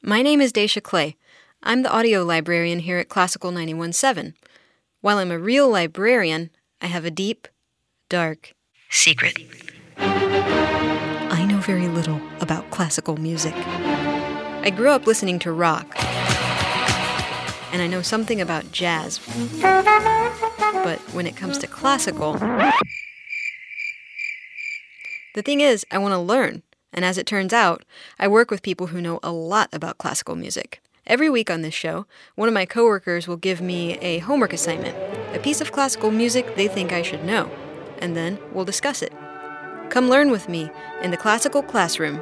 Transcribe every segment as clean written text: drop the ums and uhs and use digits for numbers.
My name is Daisha Clay. I'm the audio librarian here at Classical 91.7. While I'm a real librarian, I have a deep, dark secret. I know very little about classical music. I grew up listening to rock, and I know something about jazz. But when it comes to classical, the thing is, I want to learn. And as it turns out, I work with people who know a lot about classical music. Every week on this show, one of my coworkers will give me a homework assignment, a piece of classical music they think I should know, and then we'll discuss it. Come learn with me in the classical classroom.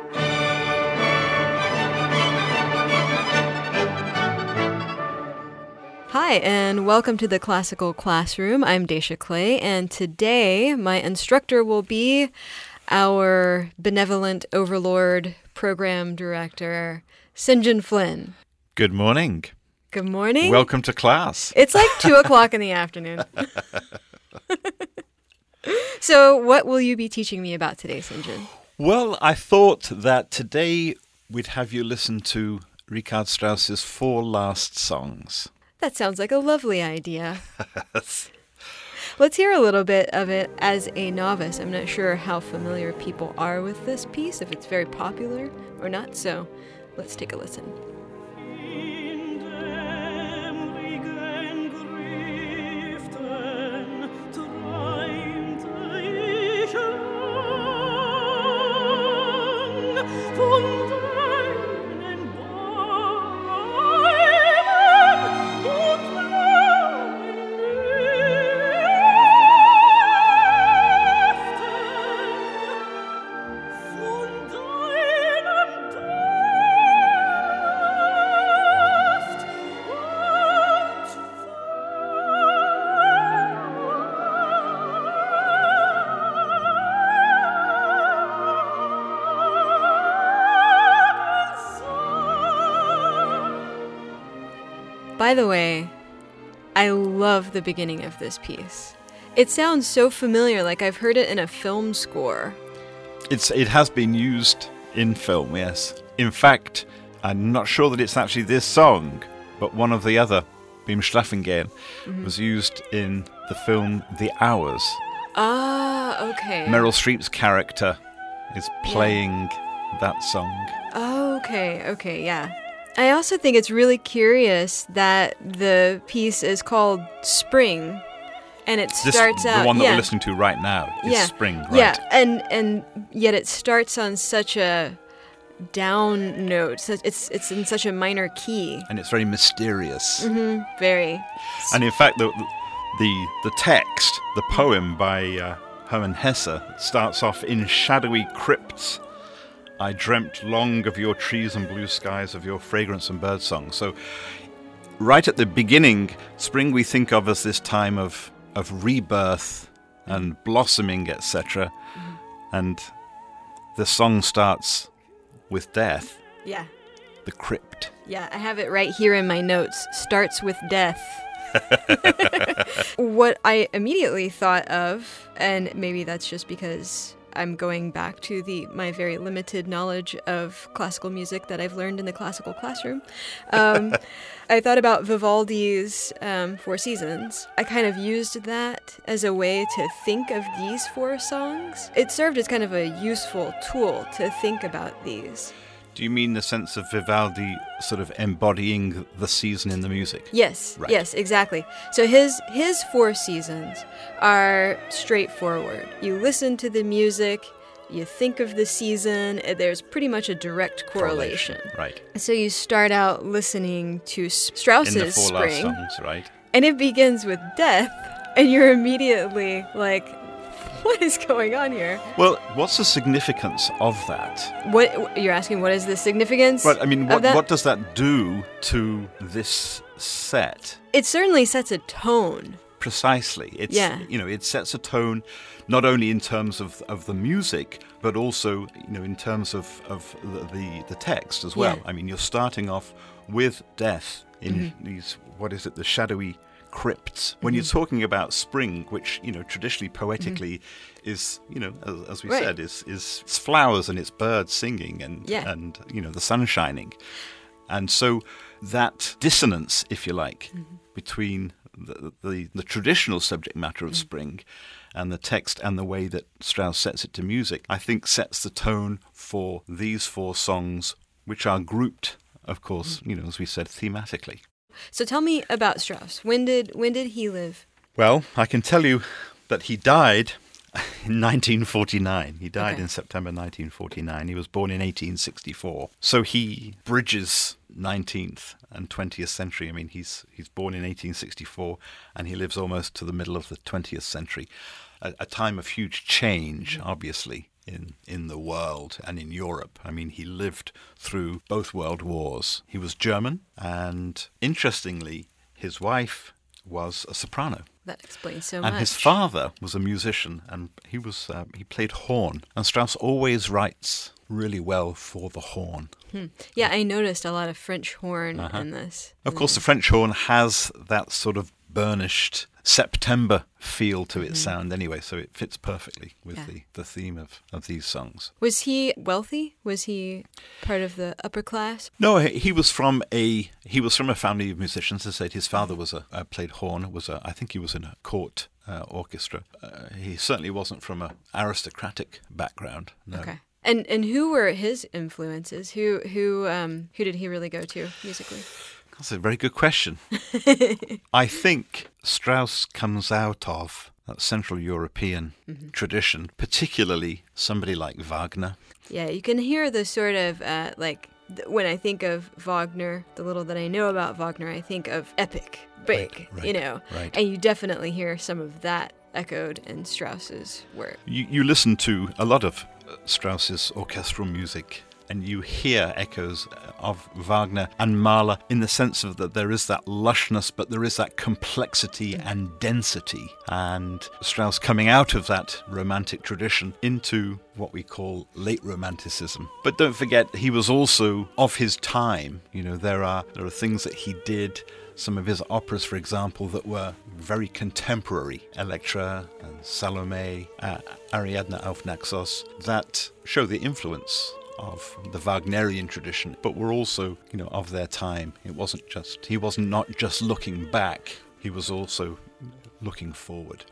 Hi, and welcome to the Classical Classroom. I'm Daisha Clay, and today my instructor will be our benevolent overlord, program director, St. John Flynn. Good morning. Good morning. Welcome to class. It's like 2 o'clock in the afternoon. So what will you be teaching me about today, St. John? Well, I thought that today we'd have you listen to Richard Strauss's 4 last songs. That sounds like a lovely idea. Let's hear a little bit of it as a novice. I'm not sure how familiar people are with this piece, if it's very popular or not, so let's take a listen. By the way, I love the beginning of this piece. It sounds so familiar, like I've heard it in a film score. It has been used in film, yes. In fact, I'm not sure that it's actually this song, but one of the other, Beim Schlafen gehen, was used in the film The Hours. Ah, okay. Meryl Streep's character is playing that song. Okay, yeah. I also think it's really curious that the piece is called Spring, and it starts out... The one that we're listening to right now is Spring, right? Yeah, and yet it starts on such a down note. So it's in such a minor key. And it's very mysterious. Mm-hmm, very. And in fact, the text, the poem by Hermann Hesse, starts off in shadowy crypts. I dreamt long of your trees and blue skies, of your fragrance and birdsong. So right at the beginning, spring we think of as this time of rebirth and blossoming, etc. Mm-hmm. And the song starts with death. Yeah. The crypt. Yeah, I have it right here in my notes. Starts with death. What I immediately thought of, and maybe that's just because I'm going back to my very limited knowledge of classical music that I've learned in the classical classroom. I thought about Vivaldi's 4 Seasons. I kind of used that as a way to think of these 4 songs. It served as kind of a useful tool to think about these. Do you mean the sense of Vivaldi sort of embodying the season in the music? Yes, right. Yes, exactly. So his 4 seasons are straightforward. You listen to the music, you think of the season, there's pretty much a direct correlation. Right. So you start out listening to Strauss's in the 4 Spring, last songs, right? And it begins with death, and you're immediately like, what is going on here? Well, what's the significance of that? What you're asking? What is the significance? But I mean, of that? What does that do to this set? It certainly sets a tone. Precisely. It sets a tone, not only in terms of the music, but also in terms of the text as well. Yeah. I mean, you're starting off with death in these, the shadowy crypts. When you're talking about spring, which traditionally poetically is as we said is flowers and it's birds singing and the sun shining. And so that dissonance, if you like, between the traditional subject matter of spring and the text and the way that Strauss sets it to music, I think sets the tone for these 4 songs, which are grouped, of course, as we said, thematically. So tell me about Strauss. When did he live? Well, I can tell you that he died in 1949. He died in September 1949. He was born in 1864. So he bridges 19th and 20th century. I mean, he's born in 1864 and he lives almost to the middle of the 20th century. A time of huge change, obviously, in the world and in Europe. I mean, he lived through both world wars. He was German, and interestingly, his wife was a soprano. That explains so much. And his father was a musician, and he played horn. And Strauss always writes really well for the horn. Yeah, I noticed a lot of French horn in this. Of course, the French horn has that sort of burnished September feel to its sound anyway, so it fits perfectly with the theme of these songs. Was he wealthy? Was he part of the upper class? No, he was from a family of musicians. As I said, his father was played horn. I think he was in a court orchestra. He certainly wasn't from an aristocratic background. No. Okay. And who were his influences? Who did he really go to musically? That's a very good question. I think Strauss comes out of that Central European tradition, particularly somebody like Wagner. Yeah, you can hear the sort of, when I think of Wagner, the little that I know about Wagner, I think of epic, big, Right. And you definitely hear some of that echoed in Strauss's work. You listen to a lot of Strauss's orchestral music, and you hear echoes of Wagner and Mahler in the sense of that there is that lushness, but there is that complexity and density. And Strauss coming out of that romantic tradition into what we call late romanticism. But don't forget, he was also of his time. There are things that he did, some of his operas, for example, that were very contemporary, Elektra and Salome, Ariadne auf Naxos, that show the influence of the Wagnerian tradition, but were also, of their time. He was not just looking back, he was also looking forward.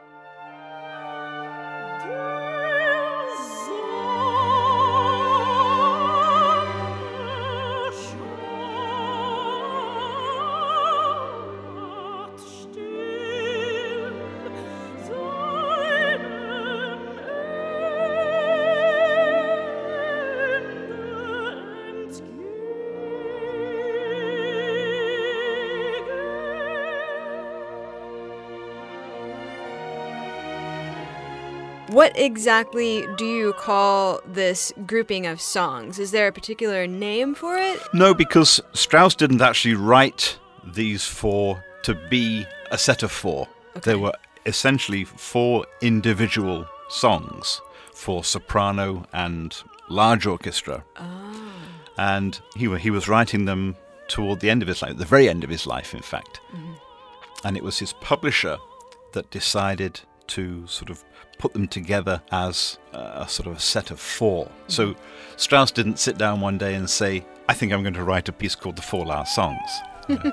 What exactly do you call this grouping of songs? Is there a particular name for it? No, because Strauss didn't actually write these 4 to be a set of 4. Okay. They were essentially 4 individual songs for soprano and large orchestra. Oh. And he was writing them toward the end of his life, the very end of his life, in fact. Mm-hmm. And it was his publisher that decided to sort of put them together as a sort of a set of 4. Mm-hmm. So Strauss didn't sit down one day and say, I think I'm going to write a piece called The 4 Last Songs.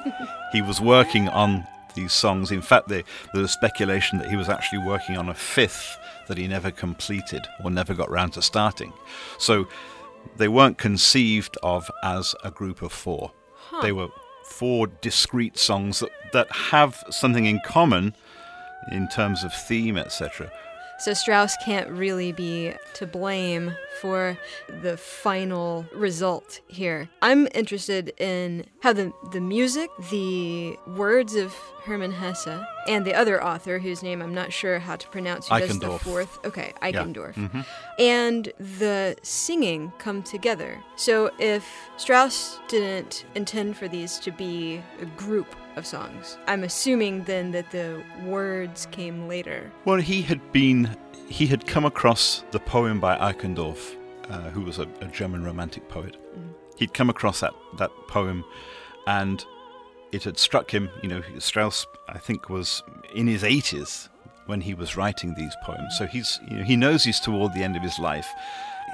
He was working on these songs. In fact, there was speculation that he was actually working on a 5th that he never completed or never got round to starting. So they weren't conceived of as a group of 4. Huh. They were 4 discrete songs that have something in common in terms of theme, etc. So Strauss can't really be to blame for the final result here. I'm interested in how the music, the words of Hermann Hesse, and the other author, whose name I'm not sure how to pronounce, who does the 4th. Okay, Eichendorff. Yeah. Mm-hmm. And the singing come together. So if Strauss didn't intend for these to be a group of songs, I'm assuming then that the words came later. Well, he had come across the poem by Eichendorff, who was a German romantic poet. Mm-hmm. He'd come across that poem, and it had struck him. Strauss, I think, was in his 80s when he was writing these poems. So he knows he's toward the end of his life.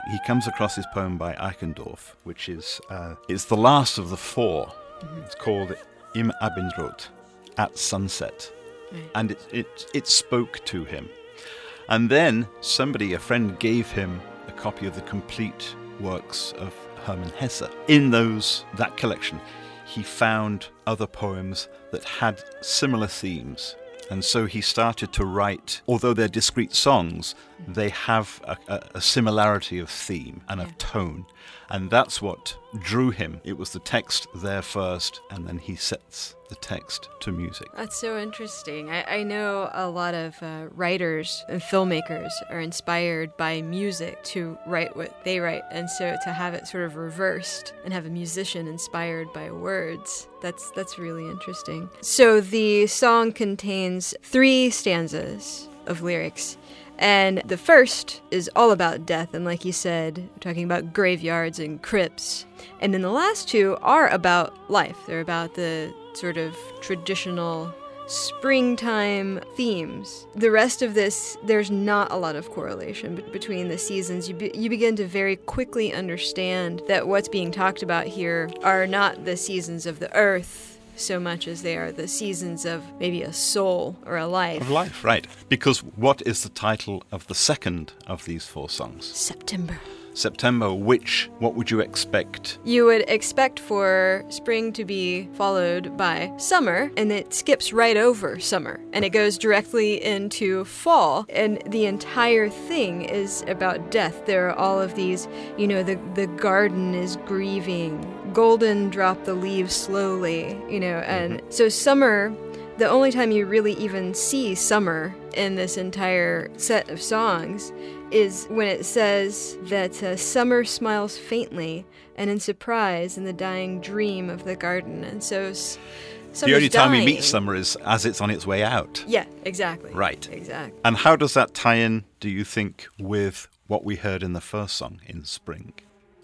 he comes across this poem by Eichendorff, which is it's the last of the four. It's called Im Abendrot, at sunset. Right. And it spoke to him. And then a friend gave him a copy of the complete works of Hermann Hesse. In that collection, he found other poems that had similar themes. And so he started to write, although they're discrete songs, they have a similarity of theme and of tone. And that's what drew him. It was the text there first, and then he sets the text to music. That's so interesting. I know a lot of writers and filmmakers are inspired by music to write what they write. And so to have it sort of reversed and have a musician inspired by words, that's really interesting. So the song contains 3 stanzas of lyrics. And the first is all about death, and like you said, we're talking about graveyards and crypts. And then the last 2 are about life. They're about the sort of traditional springtime themes. The rest of this, there's not a lot of correlation between the seasons. You begin to very quickly understand that what's being talked about here are not the seasons of the earth, so much as they are the seasons of maybe a soul or a life. Of life, right. Because what is the title of the second of these 4 songs? September. September, what would you expect? You would expect for spring to be followed by summer, and it skips right over summer, and it goes directly into fall, and the entire thing is about death. There are all of these, the garden is grieving, golden drop the leaves slowly, and so summer, the only time you really even see summer in this entire set of songs is when it says that summer smiles faintly and in surprise in the dying dream of the garden. And so summer's the only time dying. we meet summer is as it's on its way out. Yeah, exactly. Right. Exactly. And how does that tie in, do you think, with what we heard in the first song, in spring?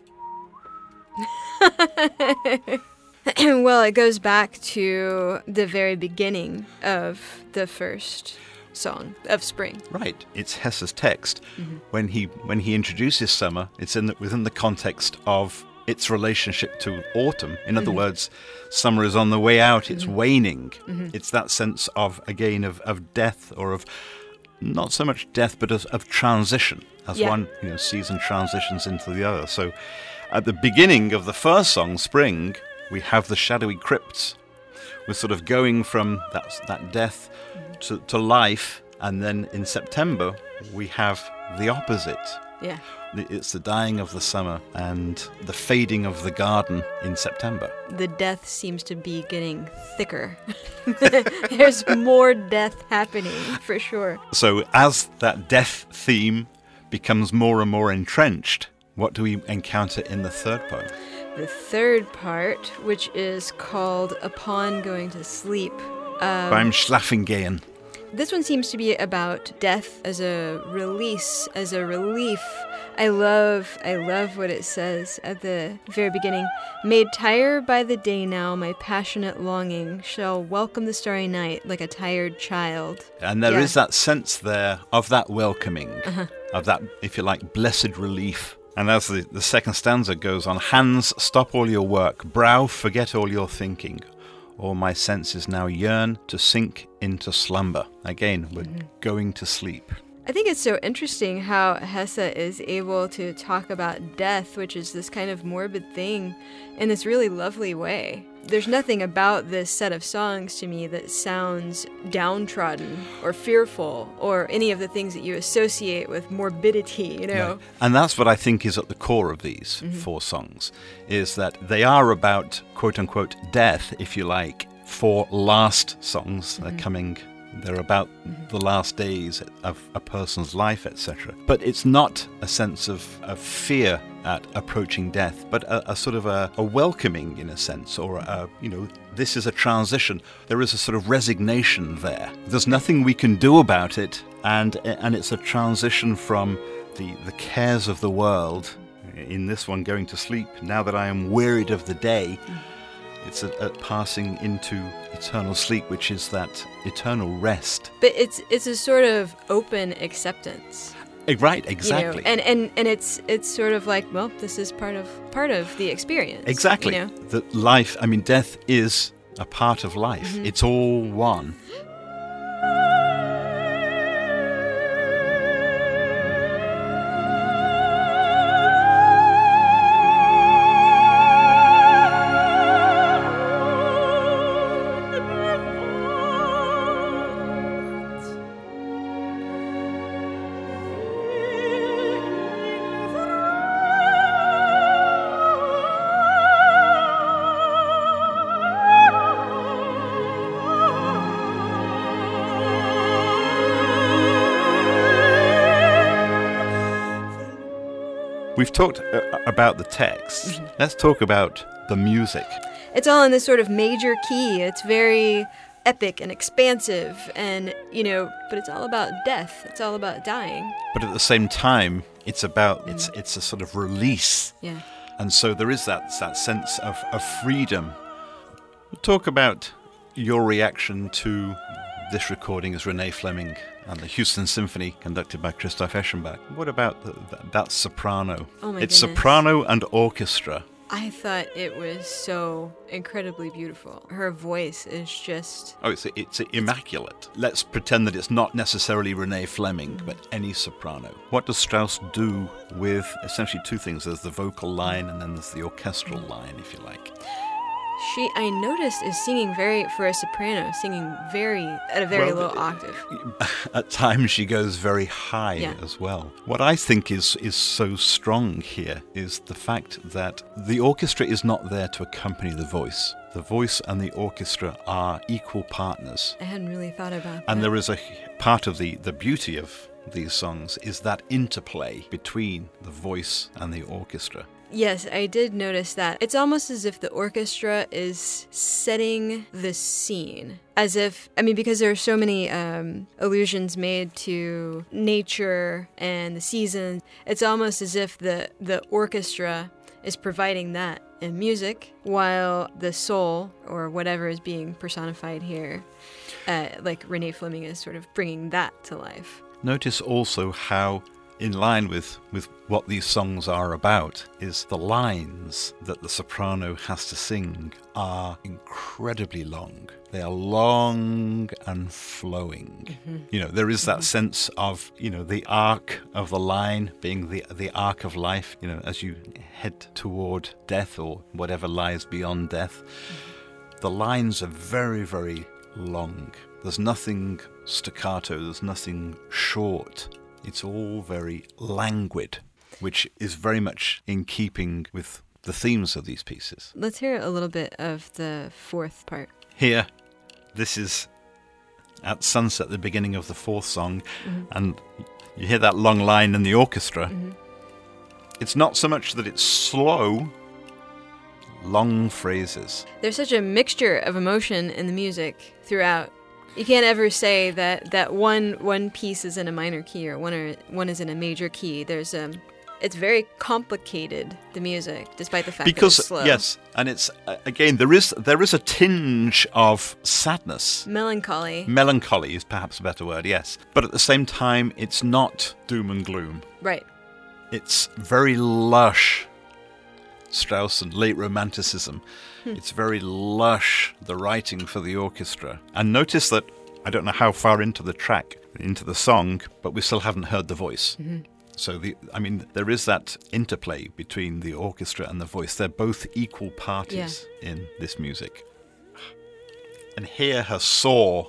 Well, it goes back to the very beginning of the first song of spring. Right. It's Hesse's text. When he introduces summer, it's within the context of its relationship to autumn. In other words, summer is on the way out, it's waning. It's that sense of death, or of not so much death, but of transition, as one season transitions into the other. So at the beginning of the first song, Spring, we have the shadowy crypts. We're sort of going from that death to life, and then in September we have the opposite. Yeah. It's the dying of the summer and the fading of the garden in September. The death seems to be getting thicker. There's more death happening, for sure. So as that death theme becomes more and more entrenched, what do we encounter in the third poem? The third part, which is called Upon Going to Sleep. Beim Schlafen gehen. This one seems to be about death as a release, as a relief. I love what it says at the very beginning. Made tired by the day now, my passionate longing shall welcome the starry night like a tired child. And there is that sense there of that welcoming, of that, if you like, blessed relief. And as the second stanza goes on, hands, stop all your work, brow, forget all your thinking. All my senses now yearn to sink into slumber. Again, we're going to sleep. I think it's so interesting how Hesse is able to talk about death, which is this kind of morbid thing, in this really lovely way. There's nothing about this set of songs to me that sounds downtrodden or fearful or any of the things that you associate with morbidity, Yeah. And that's what I think is at the core of these 4 songs, is that they are about, quote-unquote, death, if you like, 4 last songs. They're about the last days of a person's life, etc. But it's not a sense of fear at approaching death, but a sort of a welcoming, in a sense, or this is a transition. There is a sort of resignation there. There's nothing we can do about it, and it's a transition from the cares of the world. In this one, going to sleep, now that I am wearied of the day. It's a passing into eternal sleep, which is that eternal rest. But it's a sort of open acceptance. Right, exactly. You know? And it's sort of like, well, this is part of the experience. Exactly. You know? That life, I mean, death is a part of life. Mm-hmm. It's all one. We've talked about the text. Mm-hmm. Let's talk about the music. It's all in this sort of major key. It's very epic and expansive, and but it's all about death. It's all about dying. But at the same time, it's about it's a sort of release. Yeah. And so there is that sense of freedom. We'll talk about your reaction to this recording as Renee Fleming and the Houston Symphony conducted by Christoph Eschenbach. What about that soprano? Oh my It's goodness. soprano and orchestra. I thought it was so incredibly beautiful. Her voice is just... Oh, it's immaculate. Let's pretend that it's not necessarily Renee Fleming, but any soprano. What does Strauss do with essentially two things? There's the vocal line and then there's the orchestral line, if you like. She, I noticed, is singing for a soprano, singing at a very low octave. At times she goes very high as well. What I think is so strong here is the fact that the orchestra is not there to accompany the voice. The voice and the orchestra are equal partners. I hadn't really thought about that. And there is a part of the beauty of these songs is that interplay between the voice and the orchestra. Yes, I did notice that. It's almost as if the orchestra is setting the scene. As if, because there are so many allusions made to nature and the seasons, it's almost as if the orchestra is providing that in music, while the soul, or whatever is being personified here, like Renee Fleming is sort of bringing that to life. Notice also how, in line with what these songs are about, is the lines that the soprano has to sing are incredibly long. They are long and flowing. Mm-hmm. There is that sense of, the arc of the line being the arc of life, as you head toward death or whatever lies beyond death. Mm-hmm. The lines are very, very long. There's nothing staccato, there's nothing short. It's all very languid, which is very much in keeping with the themes of these pieces. Let's hear a little bit of the fourth part. Here, this is at sunset, the beginning of the fourth song, and you hear that long line in the orchestra. Mm-hmm. It's not so much that it's slow, long phrases. There's such a mixture of emotion in the music throughout. You can't ever say that one piece is in a minor key or one is in a major key. It's very complicated, the music, despite the fact that it's slow. Yes, and it's again there is a tinge of sadness. Melancholy. Melancholy is perhaps a better word, yes. But at the same time, it's not doom and gloom. Right. It's very lush. Strauss and late Romanticism. It's very lush, the writing for the orchestra. And notice that, I don't know how far into the song, but we still haven't heard the voice. Mm-hmm. So, there is that interplay between the orchestra and the voice. They're both equal parties in this music. And hear her soar.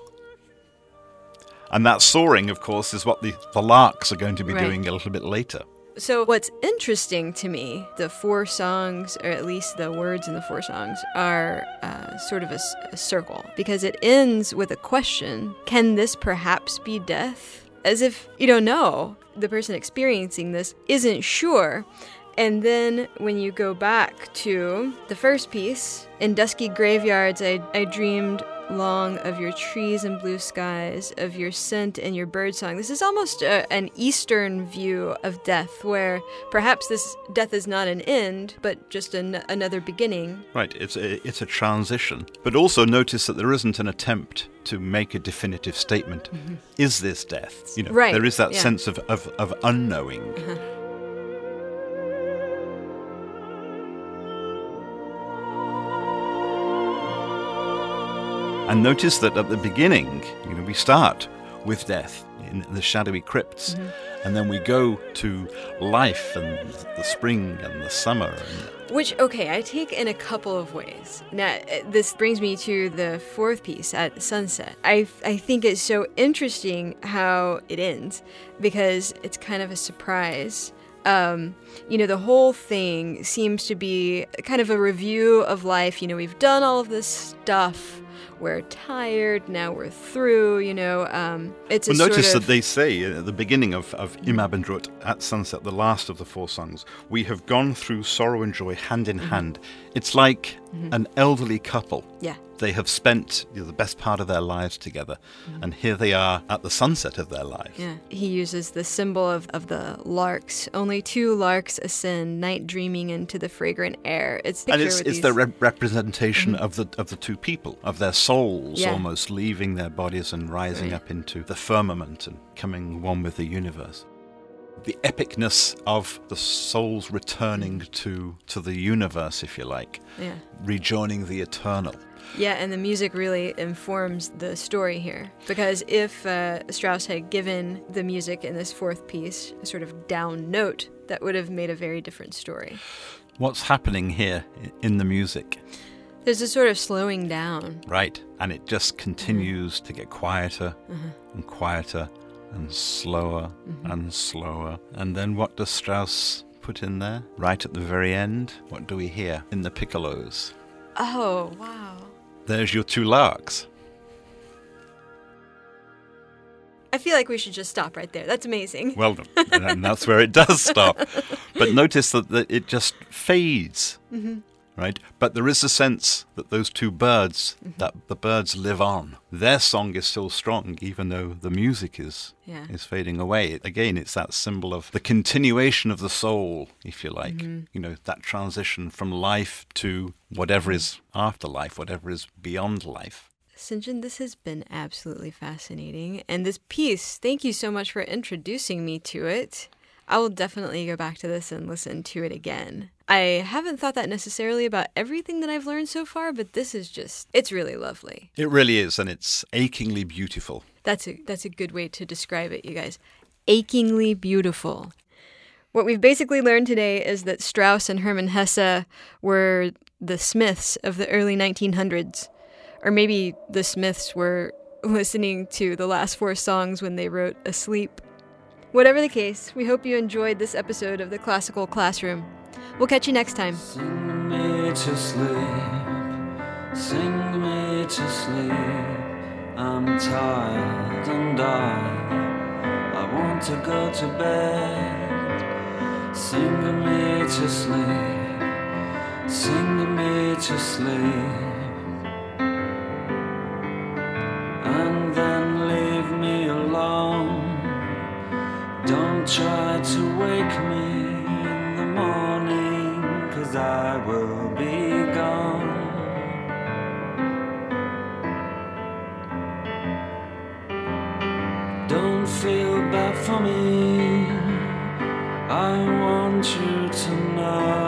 And that soaring, of course, is what the larks are going to be doing a little bit later. So what's interesting to me, the four songs, or at least the words in the four songs, are sort of a circle. Because it ends with a question, can this perhaps be death? As if you don't know. The person experiencing this isn't sure. And then when you go back to the first piece, in dusky graveyards I dreamed long of your trees and blue skies, of your scent and your birdsong. This is almost an Eastern view of death, where perhaps this death is not an end, but just another beginning. Right, it's a transition. But also notice that there isn't an attempt to make a definitive statement. Mm-hmm. Is this death? Right, there is that sense of unknowing. Uh-huh. And notice that at the beginning, we start with death in the shadowy crypts, mm-hmm. and then we go to life and the spring and the summer. Which, okay, I take in a couple of ways. Now, this brings me to the fourth piece, At Sunset. I think it's so interesting how it ends, because it's kind of a surprise. The whole thing seems to be kind of a review of life. We've done all of this stuff. We're tired, now we're through, it's a notice that they say at the beginning of Imabendrut, At Sunset, the last of the four songs, we have gone through sorrow and joy hand in mm-hmm. hand. It's like mm-hmm. an elderly couple. Yeah. They have spent the best part of their lives together, mm-hmm. and here they are at the sunset of their lives. Yeah, he uses the symbol of the larks. Only two larks ascend, night dreaming into the fragrant air. It's the representation mm-hmm. of the two people, of their souls yeah. almost leaving their bodies and rising up into the firmament and coming one with the universe. The epicness of the souls returning to the universe, if you like, yeah. rejoining the eternal. Yeah, and the music really informs the story here. Because if Strauss had given the music in this fourth piece a sort of down note, that would have made a very different story. What's happening here in the music? There's a sort of slowing down. Right, and it just continues to get quieter and quieter and slower and slower. And then what does Strauss put in there? Right at the very end, what do we hear in the piccolos? Oh, wow. There's your two larks. I feel like we should just stop right there. That's amazing. Well, and that's where it does stop. But notice that it just fades, right? But there is a sense that those two birds, that the birds live on. Their song is still strong, even though the music is fading away. Again, it's that symbol of the continuation of the soul, if you like. That transition from life to whatever is after life, whatever is beyond life. St. John, this has been absolutely fascinating. And this piece, thank you so much for introducing me to it. I will definitely go back to this and listen to it again. I haven't thought that necessarily about everything that I've learned so far, but this is it's really lovely. It really is, and it's achingly beautiful. That's a good way to describe it, you guys. Achingly beautiful. What we've basically learned today is that Strauss and Hermann Hesse were the Smiths of the early 1900s. Or maybe the Smiths were listening to the last four songs when they wrote Asleep. Whatever the case, we hope you enjoyed this episode of the Classical Classroom. We'll catch you next time. Sing me to sleep, sing me to sleep. I'm tired and I want to go to bed. Sing me to sleep, sing me to sleep. And then leave me alone. Don't try to wake me in the morning, 'cause I will be gone. Don't feel bad for me, I want you to know